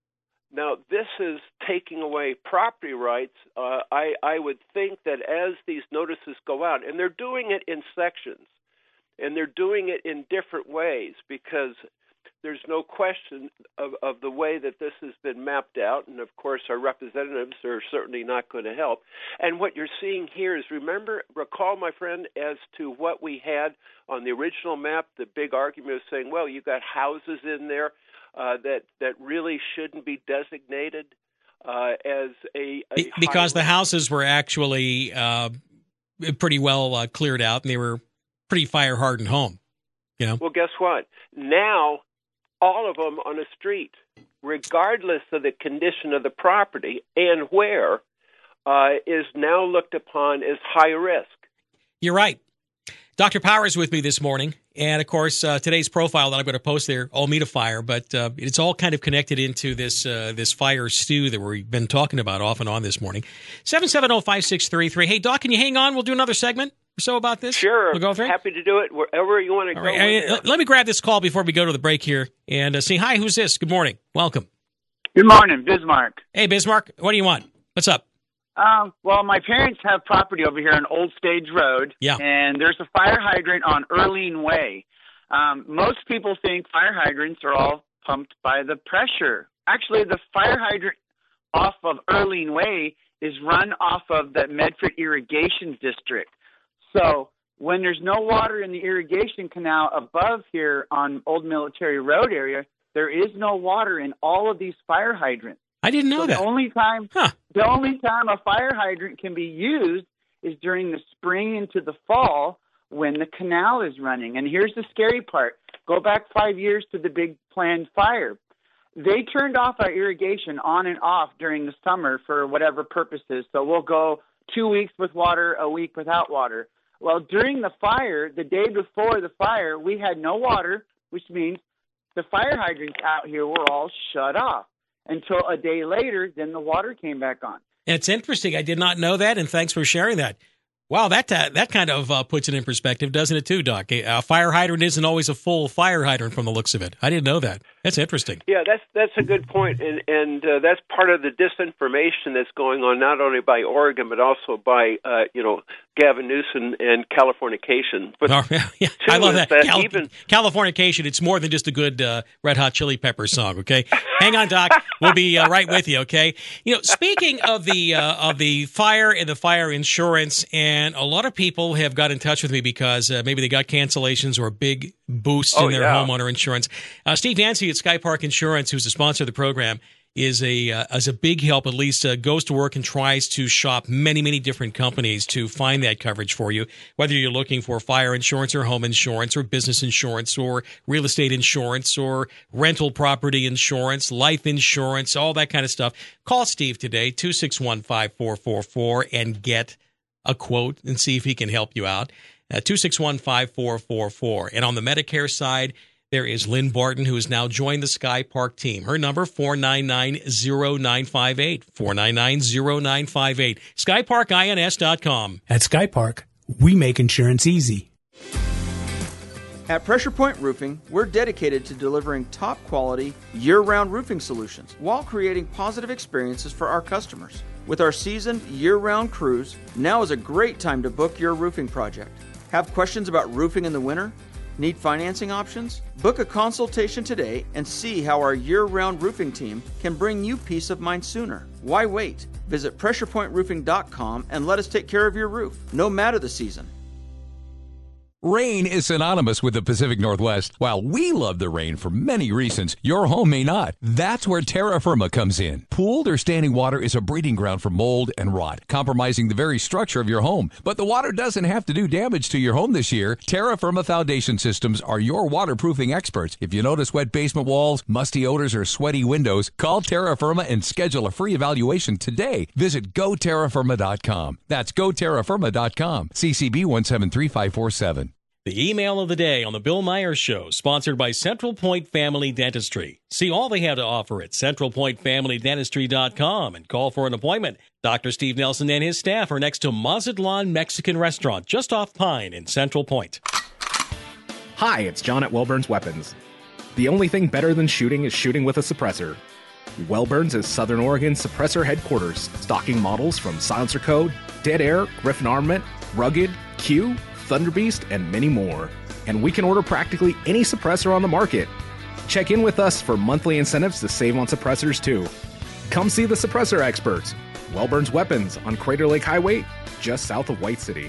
Now, this is taking away property rights. Uh, I, I would think that as these notices go out, and they're doing it in sections, and they're doing it in different ways because there's no question of, of the way that this has been mapped out. And, of course, our representatives are certainly not going to help. And what you're seeing here is, remember, recall, my friend, as to what we had on the original map, the big argument of saying, well, you got houses in there uh, that, that really shouldn't be designated uh, as a, a because the houses were actually uh, pretty well uh, cleared out, and they were pretty fire-hardened home, you know? Well, guess what? Now, all of them on a street, regardless of the condition of the property and where, uh, is now looked upon as high risk. You're right. Doctor Power is with me this morning. And, of course, uh, today's profile that I'm going to post there, Alameda Fire, but uh, it's all kind of connected into this uh, this fire stew that we've been talking about off and on this morning. seven seven zero, five six three three. Hey, Doc, can you hang on? We'll do another segment or so about this? Sure. We'll go through it. Happy to do it wherever you want to all go. Right. Let, let me grab this call before we go to the break here and uh, say, hi, who's this? Good morning. Welcome. Good morning, Bismarck. Hey, Bismarck. What do you want? What's up? Um, well, my parents have property over here on Old Stage Road, yeah. and there's a fire hydrant on Earline Way. Um, most people think fire hydrants are all pumped by the pressure. Actually, the fire hydrant off of Earline Way is run off of the Medford Irrigation District. So when there's no water in the irrigation canal above here on Old Military Road area, there is no water in all of these fire hydrants. I didn't know so that. The only time, huh. the only time a fire hydrant can be used is during the spring into the fall when the canal is running. And here's the scary part. Go back five years to the big planned fire. They turned off our irrigation on and off during the summer for whatever purposes. So we'll go two weeks with water, a week without water. Well, during the fire, the day before the fire, we had no water, which means the fire hydrants out here were all shut off. until a day later, then the water came back on. And it's interesting. I did not know that, and thanks for sharing that. Wow, that uh, that kind of uh, puts it in perspective, doesn't it, too, Doc? A, a fire hydrant isn't always a full fire hydrant from the looks of it. I didn't know that. That's interesting. Yeah, that's that's a good point, and and uh, that's part of the disinformation that's going on not only by Oregon but also by uh, you know Gavin Newsom and Californication. But oh, yeah, I love that. that Cal- even Californication. It's more than just a good uh, Red Hot Chili Peppers song. Okay, hang on, Doc. We'll be uh, right with you. Okay. You know, speaking of the uh, of the fire and the fire insurance, and a lot of people have got in touch with me because uh, maybe they got cancellations or a big boost oh, in their yeah. homeowner insurance. Uh, Steve Dancy at Sky Park Insurance, who's the sponsor of the program, is a uh, as a big help. At least uh, goes to work and tries to shop many many different companies to find that coverage for you. Whether you're looking for fire insurance or home insurance or business insurance or real estate insurance or rental property insurance, life insurance, all that kind of stuff. Call Steve today, two six one, five four four four, and get a quote and see if he can help you out. Uh, two six one, five four four four. And on the Medicare side, there is Lynn Barton, who has now joined the Sky Park team. Her number, four nine nine, zero nine five eight, four nine nine, zero nine five eight. sky park ins dot com. At Sky Park, we make insurance easy. At Pressure Point Roofing, we're dedicated to delivering top-quality, year-round roofing solutions while creating positive experiences for our customers. With our seasoned, year-round crews, now is a great time to book your roofing project. Have questions about roofing in the winter? Need financing options? Book a consultation today and see how our year-round roofing team can bring you peace of mind sooner. Why wait? Visit pressure point roofing dot com and let us take care of your roof, no matter the season. Rain is synonymous with the Pacific Northwest. While we love the rain for many reasons, your home may not. That's where Terra Firma comes in. Pooled or standing water is a breeding ground for mold and rot, compromising the very structure of your home. But the water doesn't have to do damage to your home this year. Terra Firma Foundation Systems are your waterproofing experts. If you notice wet basement walls, musty odors, or sweaty windows, call Terra Firma and schedule a free evaluation today. Visit go terra firma dot com. That's go terra firma dot com. C C B one seven three five four seven. The email of the day on the Bill Myers Show, sponsored by Central Point Family Dentistry. See all they have to offer at central point family dentistry dot com and call for an appointment. Doctor Steve Nelson and his staff are next to Mazatlan Mexican Restaurant, just off Pine in Central Point. Hi, it's John at Wellburns Weapons. The only thing better than shooting is shooting with a suppressor. Wellburns is Southern Oregon's suppressor headquarters, stocking models from Silencer Code, Dead Air, Griffin Armament, Rugged, Q, Thunderbeast, and many more. And we can order practically any suppressor on the market. Check in with us for monthly incentives to save on suppressors too. Come see the suppressor experts. Wellburns Weapons on Crater Lake Highway, just south of White City.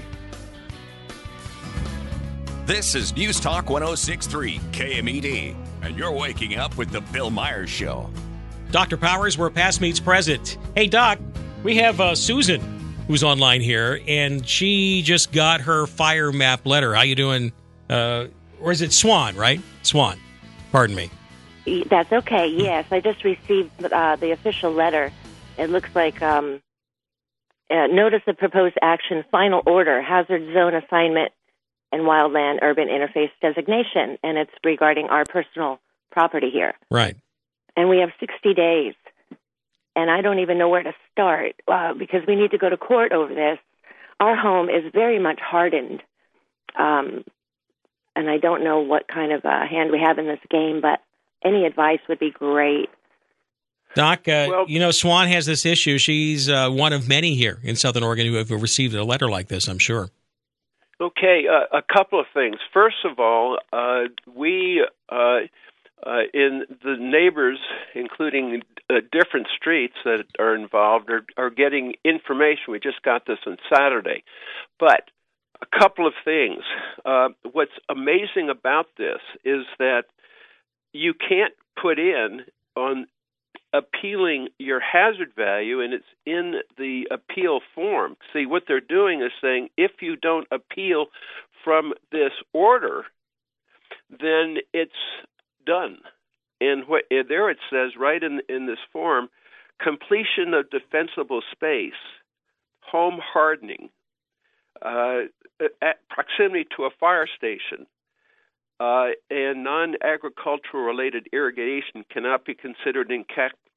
This is News Talk one oh six point three K M E D, and you're waking up with the Bill Myers Show. Doctor Powers, where past meets present. Hey, Doc, we have uh, Susan, who's online here, and she just got her fire map letter. How you doing? Uh, or is it Swan, right? Swan. Pardon me. That's okay, yes. I just received uh, the official letter. It looks like um, uh, Notice of Proposed Action, Final Order, Hazard Zone Assignment, and Wildland Urban Interface Designation, and it's regarding our personal property here. Right. And we have sixty days. And I don't even know where to start uh, because we need to go to court over this. Our home is very much hardened, um, and I don't know what kind of a hand we have in this game, but any advice would be great. Doc, uh, well, you know, Swan has this issue. She's uh, one of many here in Southern Oregon who have received a letter like this, I'm sure. Okay, uh, a couple of things. First of all, uh, we, uh, uh, in the neighbors, including uh, different streets that are involved, are, are getting information. We just got this on Saturday. But a couple of things. Uh, what's amazing about this is that you can't put in on appealing your hazard value, and it's in the appeal form. See, what they're doing is saying if you don't appeal from this order, then it's done. And what, there it says right in, in this form, completion of defensible space, home hardening, uh, at proximity to a fire station, uh, and non-agricultural related irrigation cannot be considered in ca-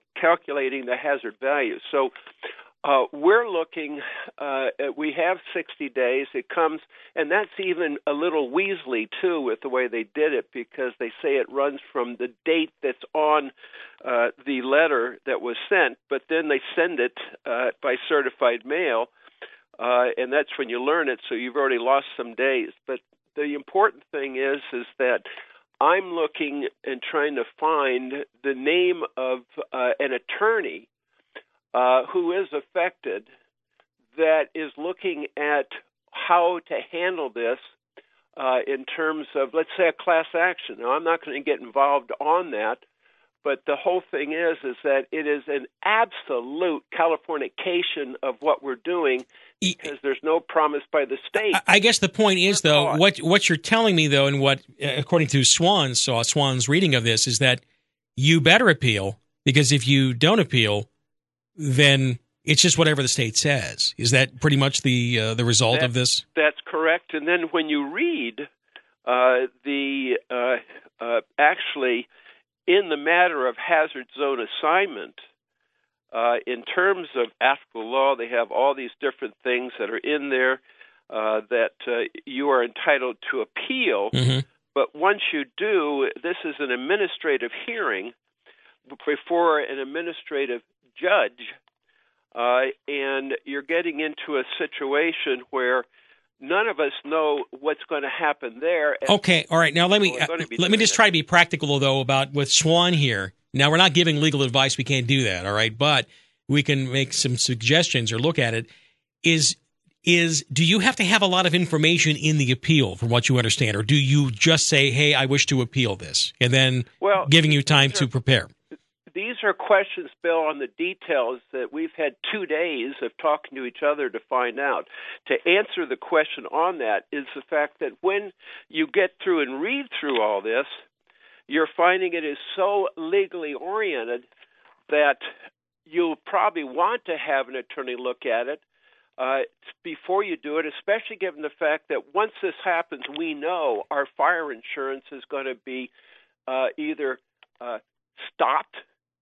calculating the hazard value. So uh, we're looking, uh, at, we have sixty days. It comes, and that's even a little weaselly, too, with the way they did it, because they say it runs from the date that's on uh, the letter that was sent, but then they send it uh, by certified mail, uh, and that's when you learn it, so you've already lost some days. But the important thing is, is that I'm looking and trying to find the name of uh, an attorney uh, who is affected that is looking at how to handle this uh, in terms of, let's say, a class action. Now, I'm not going to get involved on that, but the whole thing is, is that it is an absolute Californication of what we're doing, because there's no promise by the state. I guess the point is, though, what what you're telling me, though, and what, according to Swan's, so Swan's reading of this, is that you better appeal, because if you don't appeal, then it's just whatever the state says. Is that pretty much the uh, the result that, of this? That's correct. And then when you read uh, the uh, uh, actually in the matter of hazard zone assignment, Uh, in terms of applicable law, they have all these different things that are in there uh, that uh, you are entitled to appeal. Mm-hmm. But once you do, this is an administrative hearing before an administrative judge, uh, and you're getting into a situation where none of us know what's going to happen there. Okay, all right. Now let me uh, let me just try to be practical, though, about with Swan here. Now, we're not giving legal advice. We can't do that, all right? But we can make some suggestions or look at it. Is is do you have to have a lot of information in the appeal, from what you understand, or do you just say, hey, I wish to appeal this, and then well, giving you time are, to prepare? These are questions, Bill, on the details that we've had two days of talking to each other to find out. To answer the question on that is the fact that when you get through and read through all this, you're finding it is so legally oriented that you'll probably want to have an attorney look at it uh, before you do it, especially given the fact that once this happens, we know our fire insurance is going to be uh, either uh, stopped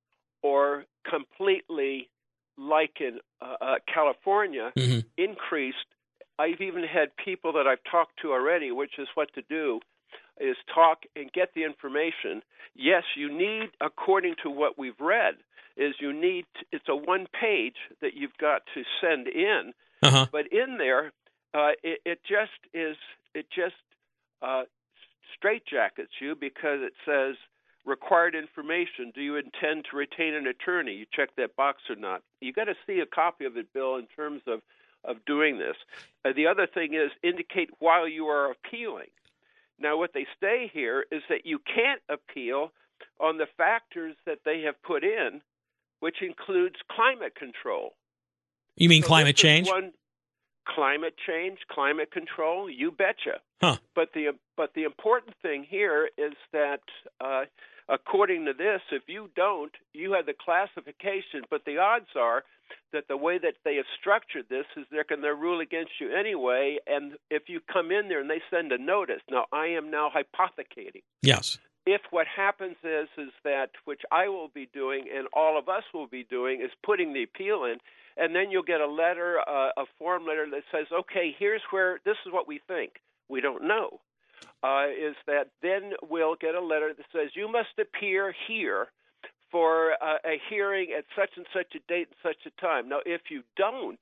or completely, like in uh, uh, California, mm-hmm. increased. I've even had people that I've talked to already, which is what to do, is talk and get the information. Yes, you need, according to what we've read, is you need, it's a one page that you've got to send in, uh-huh. but in there, uh, it, it just is, it just uh, straitjackets you, because it says, required information, do you intend to retain an attorney? You check that box or not. You got to see a copy of it, Bill, in terms of, of doing this. Uh, the other thing is indicate while you are appealing. Now, what they say here is that you can't appeal on the factors that they have put in, which includes climate control. You mean so climate change? One, climate change, climate control, you betcha. Huh. But the but the important thing here is that, uh, according to this, if you don't, you have the classification, but the odds are that the way that they have structured this is they're going to rule against you anyway, and if you come in there and they send a notice, now I am now hypothecating. Yes. If what happens is is that, which I will be doing and all of us will be doing, is putting the appeal in, and then you'll get a letter, uh, a form letter that says, okay, here's where, this is what we think. We don't know. Uh, is that then we'll get a letter that says, you must appear here for uh, a hearing at such and such a date and such a time. Now, if you don't,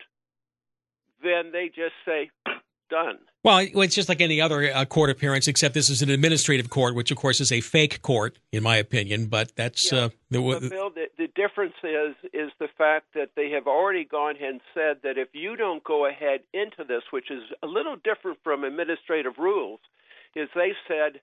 then they just say, done. Well, it's just like any other uh, court appearance, except this is an administrative court, which, of course, is a fake court, in my opinion. But that's yeah. uh, the, but Bill, the, the difference is is the fact that they have already gone ahead and said that if you don't go ahead into this, which is a little different from administrative rules, is they said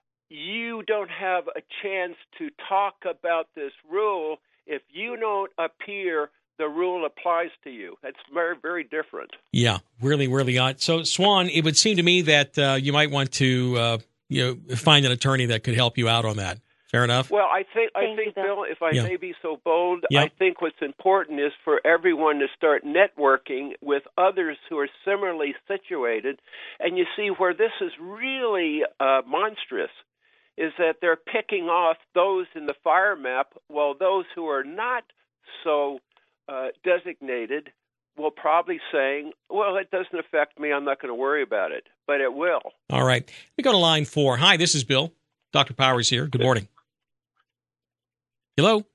you don't have a chance to talk about this rule if you don't appear. The rule applies to you. That's very, very different. Yeah, really, really odd. So, Swan, it would seem to me that uh, you might want to, uh, you know, find an attorney that could help you out on that. Fair enough? Well, I think, I Thank think, you, Bill, if I yeah. may be so bold, yeah. I think what's important is for everyone to start networking with others who are similarly situated. And you see where this is really uh, monstrous is that they're picking off those in the fire map, while those who are not so uh, designated will probably saying, well, it doesn't affect me, I'm not going to worry about it, but it will. All right. We go to line four. Hi, this is Bill. Doctor Powers here. Good morning. Hello?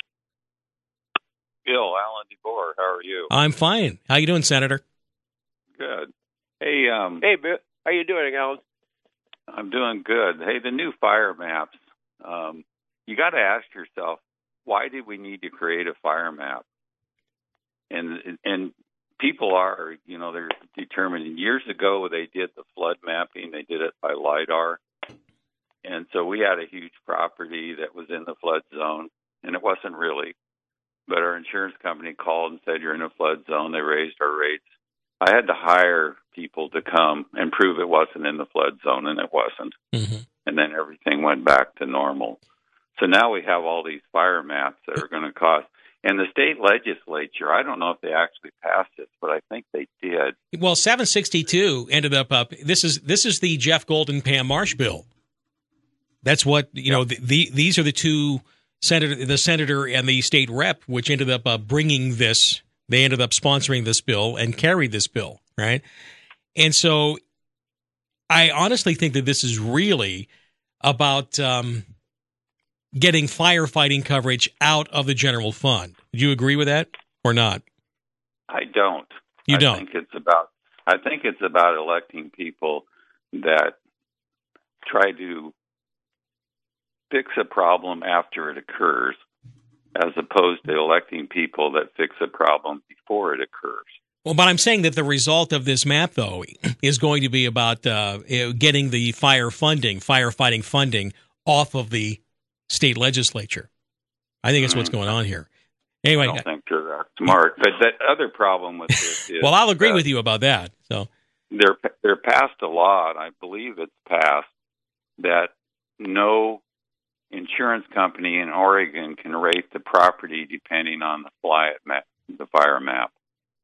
Bill, Alan DeBoer, how are you? I'm fine. How you doing, Senator? Good. Hey, um, Hey, Bill. How you doing, Alan? I'm doing good. Hey, the new fire maps, um, you got to ask yourself, why did we need to create a fire map? And and people are, you know, they're determining. Years ago, they did the flood mapping. They did it by LIDAR. And so we had a huge property that was in the flood zone, and it wasn't really. But our insurance company called and said, you're in a flood zone. They raised our rates. I had to hire people to come and prove it wasn't in the flood zone, and it wasn't. Mm-hmm. And then everything went back to normal. So now we have all these fire maps that are going to cost. And the state legislature, I don't know if they actually passed it, but I think they did. Well, seven sixty-two ended up up. This is this is the Jeff Golden Pam Marsh bill. That's what you know. The, the these are the two senator, the senator and the state rep, which ended up uh, bringing this. They ended up sponsoring this bill and carried this bill, right? And so, I honestly think that this is really about um, getting firefighting coverage out of the general fund. Do you agree with that or not? I don't. You I don't. think it's about. I think it's about electing people that try to fix a problem after it occurs, as opposed to electing people that fix a problem before it occurs. Well, but I'm saying that the result of this map, though, is going to be about uh, getting the fire funding, firefighting funding off of the state legislature. I think that's mm-hmm. what's going on here. Anyway, I don't think they're that smart. But that other problem with this is... well, I'll agree with you about that. So they're, they're passed a law, and I believe it's passed, that no insurance company in Oregon can rate the property depending on the fly map, the fire map.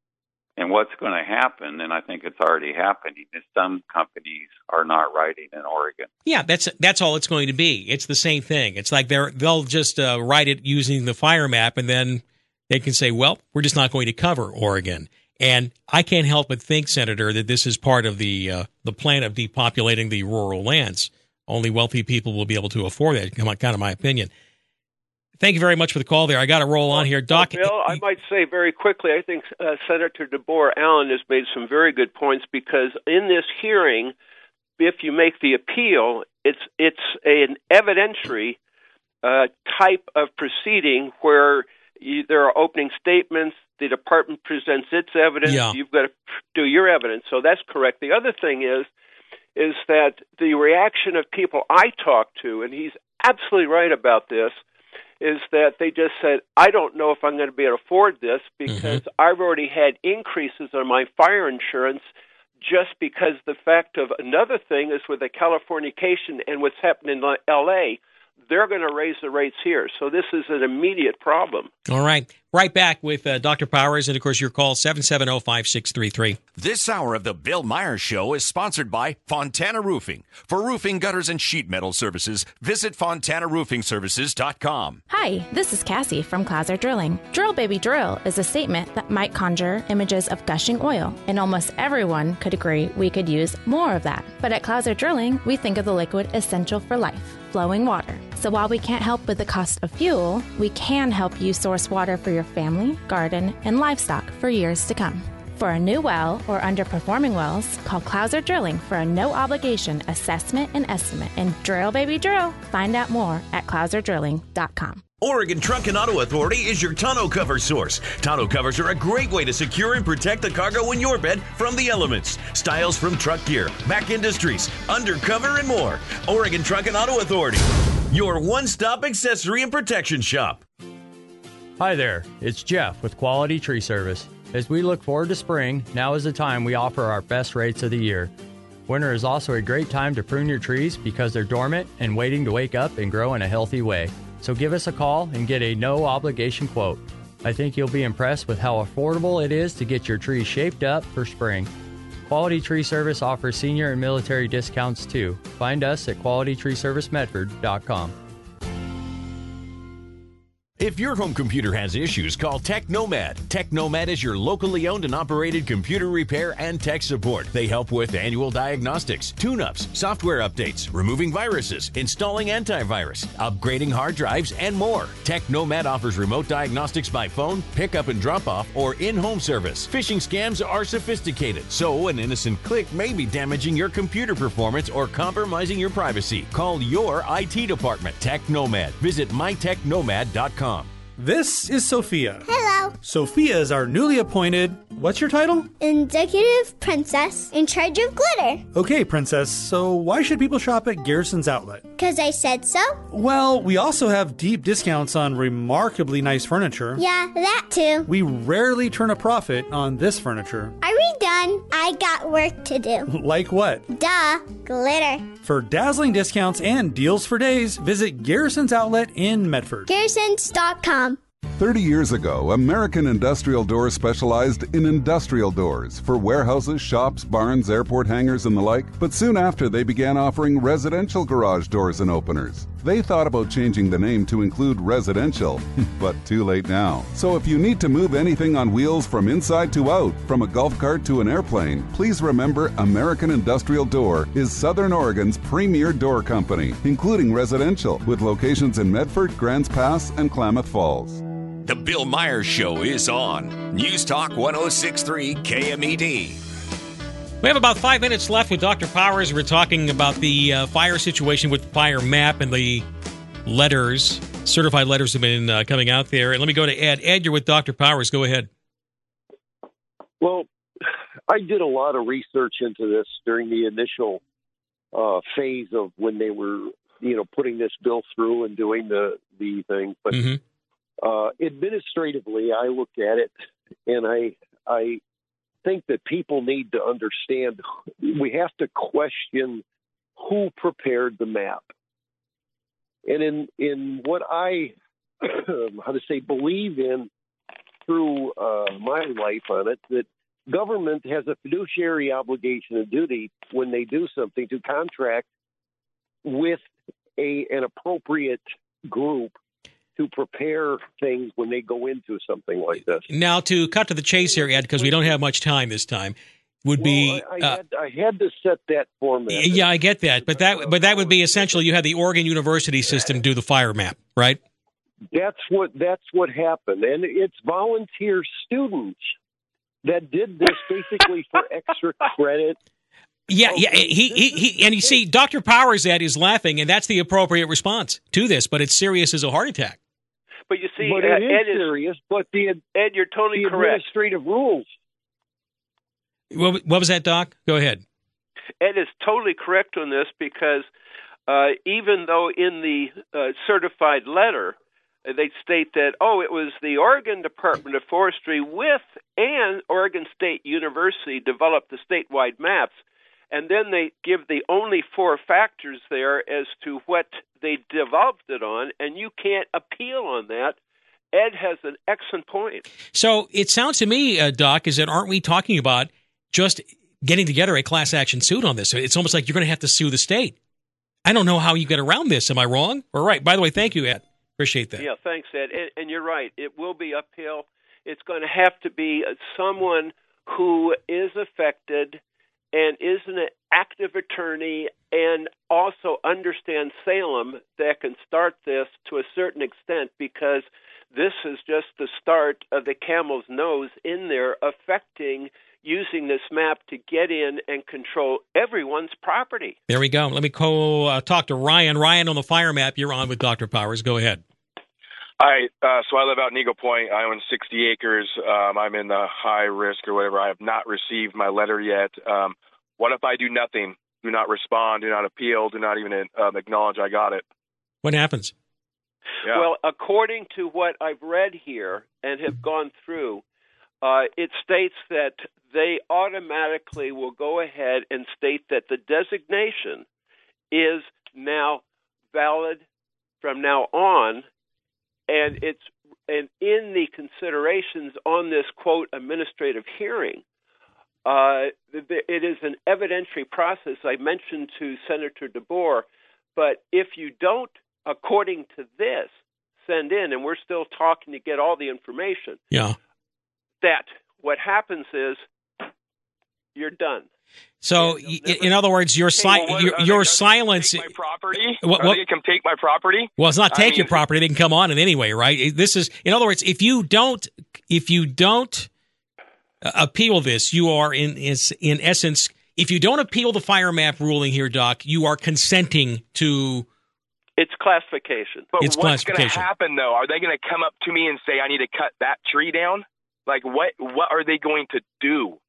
And what's going to happen, and I think it's already happening, is some companies are not writing in Oregon. Yeah, that's that's all it's going to be. It's the same thing. It's like they're they'll just uh, write it using the fire map, and then they can say, well, we're just not going to cover Oregon. And I can't help but think, Senator, that this is part of the uh, the plan of depopulating the rural lands. Only wealthy people will be able to afford that, kind of my opinion. Thank you very much for the call there. I got to roll on here. Doc. Well, Bill, I might say very quickly, I think uh, Senator DeBoer Allen has made some very good points, because in this hearing, if you make the appeal, it's it's an evidentiary uh, type of proceeding where you, there are opening statements, the department presents its evidence, yeah. You've got to do your evidence. So that's correct. The other thing is, is that the reaction of people I talk to, and he's absolutely right about this, is that they just said, I don't know if I'm going to be able to afford this because mm-hmm. I've already had increases on my fire insurance just because the fact of another thing is with the Californication and what's happening in L A, they're going to raise the rates here. So this is an immediate problem. All right. Right back with uh, Doctor Powers and, of course, your call, seven seven zero, five six three three. This hour of the Bill Myers Show is sponsored by Fontana Roofing. For roofing, gutters, and sheet metal services, visit fontana roofing services dot com. Hi, this is Cassie from Clouser Drilling. Drill Baby Drill is a statement that might conjure images of gushing oil, and almost everyone could agree we could use more of that. But at Clouser Drilling, we think of the liquid essential for life, flowing water. So while we can't help with the cost of fuel, we can help you source water for your family, garden, and livestock for years to come. For a new well or underperforming wells, call Clouser Drilling for a no-obligation assessment and estimate. And drill, baby, drill. Find out more at clouser drilling dot com. Oregon Truck and Auto Authority is your tonneau cover source. Tonneau covers are a great way to secure and protect the cargo in your bed from the elements. Styles from Truck Gear, Mac Industries, Undercover, and more. Oregon Truck and Auto Authority, your one-stop accessory and protection shop. Hi there, it's Jeff with Quality Tree Service. As we look forward to spring, now is the time we offer our best rates of the year. Winter is also a great time to prune your trees because they're dormant and waiting to wake up and grow in a healthy way. So give us a call and get a no-obligation quote. I think you'll be impressed with how affordable it is to get your trees shaped up for spring. Quality Tree Service offers senior and military discounts too. Find us at quality tree service medford dot com. If your home computer has issues, call TechNomad. TechNomad is your locally owned and operated computer repair and tech support. They help with annual diagnostics, tune-ups, software updates, removing viruses, installing antivirus, upgrading hard drives, and more. TechNomad offers remote diagnostics by phone, pick-up and drop-off, or in-home service. Phishing scams are sophisticated, so an innocent click may be damaging your computer performance or compromising your privacy. Call your I T department. TechNomad. Visit my tech nomad dot com. This is Sophia. Hello. Sophia is our newly appointed, what's your title? Executive Princess in charge of glitter. Okay, Princess, so why should people shop at Garrison's Outlet? Because I said so? Well, we also have deep discounts on remarkably nice furniture. Yeah, that too. We rarely turn a profit on this furniture. Are we done? I got work to do. Like what? Duh, glitter. For dazzling discounts and deals for days, visit Garrison's Outlet in Medford. Garrisons dot com. thirty years ago, American Industrial Doors specialized in industrial doors for warehouses, shops, barns, airport hangars, and the like. But soon after, they began offering residential garage doors and openers. They thought about changing the name to include residential, but too late now. So if you need to move anything on wheels from inside to out, from a golf cart to an airplane, please remember American Industrial Door is Southern Oregon's premier door company, including residential, with locations in Medford, Grants Pass, and Klamath Falls. The Bill Myers Show is on News Talk one oh six point three K M E D. We have about five minutes left with Doctor Powers. We're talking about the uh, fire situation with Fire Map and the letters. Certified letters have been uh, coming out there. And let me go to Ed. Ed, you're with Doctor Powers. Go ahead. Well, I did a lot of research into this during the initial uh, phase of when they were, you know, putting this bill through and doing the, the thing. But mm-hmm. uh, administratively, I looked at it and I I. think that people need to understand we have to question who prepared the map. And in in what I, how to say, believe in through uh, my life on it, that government has a fiduciary obligation and duty when they do something to contract with a an appropriate group to prepare things when they go into something like this. Now, to cut to the chase here, Ed, because we don't have much time this time, would be... Well, I, I, uh, had, I had to set that format. Yeah, I get that. But that but that would be essentially you have the Oregon University system do the fire map, right? That's what that's what happened. And it's volunteer students that did this basically for extra credit. Yeah, yeah, he, he, he, and you see, Doctor Powers, Ed, is laughing, and that's the appropriate response to this, but it's serious as a heart attack. But you see, but uh, it is Ed serious, is, but the, Ed, you're totally the correct. Administrative rules. What, what was that, Doc? Go ahead. Ed is totally correct on this because uh, even though in the uh, certified letter, uh, they state that, oh, it was the Oregon Department of Forestry with and Oregon State University developed the statewide maps. And then they give the only four factors there as to what they developed it on, and you can't appeal on that. Ed has an excellent point. So it sounds to me, uh, Doc, is that aren't we talking about just getting together a class action suit on this? It's almost like you're going to have to sue the state. I don't know how you get around this. Am I wrong or right? By the way, thank you, Ed. Appreciate that. Yeah, thanks, Ed. And, and you're right. It will be uphill. It's going to have to be someone who is affected and is an active attorney and also understands Salem that can start this to a certain extent, because this is just the start of the camel's nose in there affecting using this map to get in and control everyone's property. There we go. Let me co- uh, talk to Ryan. Ryan on the fire map. You're on with Doctor Powers. Go ahead. Hi, uh, so I live out in Eagle Point. I own sixty acres. Um, I'm in the high risk or whatever. I have not received my letter yet. Um, what if I do nothing, do not respond, do not appeal, do not even um, acknowledge I got it? What happens? Yeah. Well, according to what I've read here and have gone through, uh, it states that they automatically will go ahead and state that the designation is now valid from now on. And it's and in the considerations on this, quote, administrative hearing, Uh, it is an evidentiary process. I mentioned to Senator DeBoer, but if you don't, according to this, send in, and we're still talking to get all the information, yeah, that what happens is you're done. So, in other words, your si- Well, what- your, are they your gonna silence. take my property? What- Are what- they going to come take my property? Well, it's not I take mean, your property; they can come on it anyway, right? This is, in other words, if you don't, if you don't appeal this, you are in is in essence, if you don't appeal the fire map ruling here, Doc, you are consenting to. It's classification. But It's what's going to classification. happen, though? Are they going to come up to me and say, I need to cut that tree down? Like, what What are they going to do?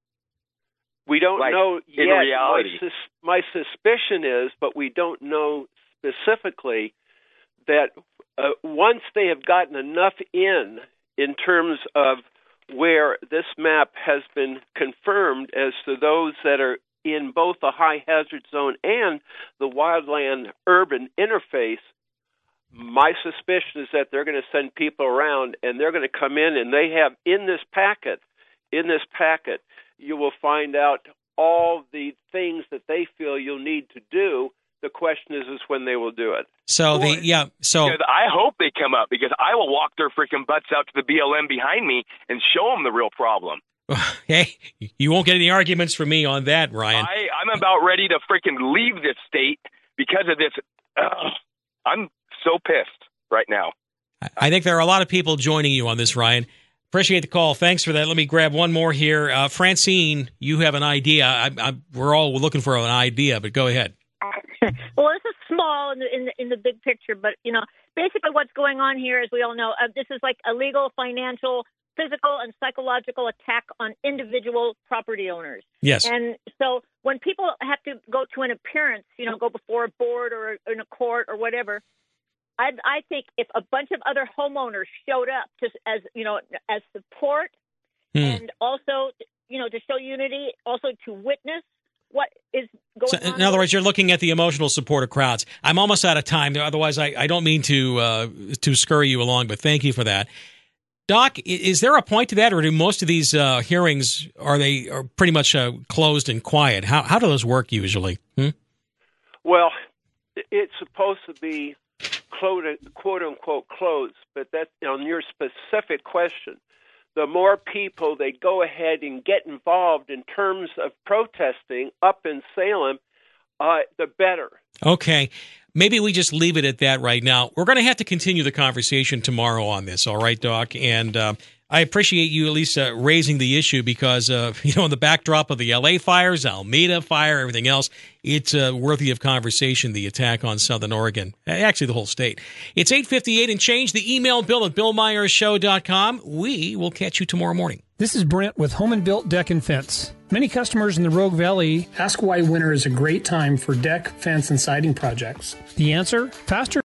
We don't Like, know in yet. reality. My, sus- my suspicion is, but we don't know specifically, that uh, once they have gotten enough in, in terms of where this map has been confirmed as to those that are in both the high hazard zone and the wildland urban interface, my suspicion is that they're going to send people around and they're going to come in, and they have in this packet, in this packet, you will find out all the things that they feel you'll need to do. The question is, is when they will do it. So the yeah. So Because I hope they come up, because I will walk their freaking butts out to the B L M behind me and show them the real problem. hey, you won't get any arguments from me on that, Ryan. I, I'm about ready to freaking leave this state because of this. Ugh, I'm so pissed right now. I think there are a lot of people joining you on this, Ryan. Appreciate the call. Thanks for that. Let me grab one more here. Uh, Francine, you have an idea. I, I, we're all looking for an idea, but go ahead. Well, this is small in the, in the in the big picture, but you know, basically what's going on here, as we all know, uh, this is like a legal, financial, physical, and psychological attack on individual property owners. Yes. And so when people have to go to an appearance, you know, go before a board or in a court or whatever, I, I think if a bunch of other homeowners showed up just as, you know, as support Hmm. and also, you know, to show unity, also to witness what is going So, on. in other words, you're looking at the emotional support of crowds. I'm almost out of time. Otherwise, I, I don't mean to uh, to scurry you along, but thank you for that. Doc, i- is there a point to that, or do most of these uh, hearings, are they are pretty much uh, closed and quiet? How how do those work usually? Hmm? Well, it's supposed to be quote, quote unquote closed, but that's on your specific question. The more people they go ahead and get involved in terms of protesting up in Salem, uh, the better. Okay. Maybe we just leave it at that right now. We're going to have to continue the conversation tomorrow on this, all right, Doc? And uh, I appreciate you at least uh, raising the issue because, uh, you know, in the backdrop of the L A fires, Alameda fire, everything else, it's uh, worthy of conversation, the attack on Southern Oregon, actually the whole state. It's eight fifty-eight and change. The email bill at bill myers show dot com. We will catch you tomorrow morning. This is Brent with Home and Built Deck and Fence. Many customers in the Rogue Valley ask why winter is a great time for deck, fence, and siding projects. The answer? Faster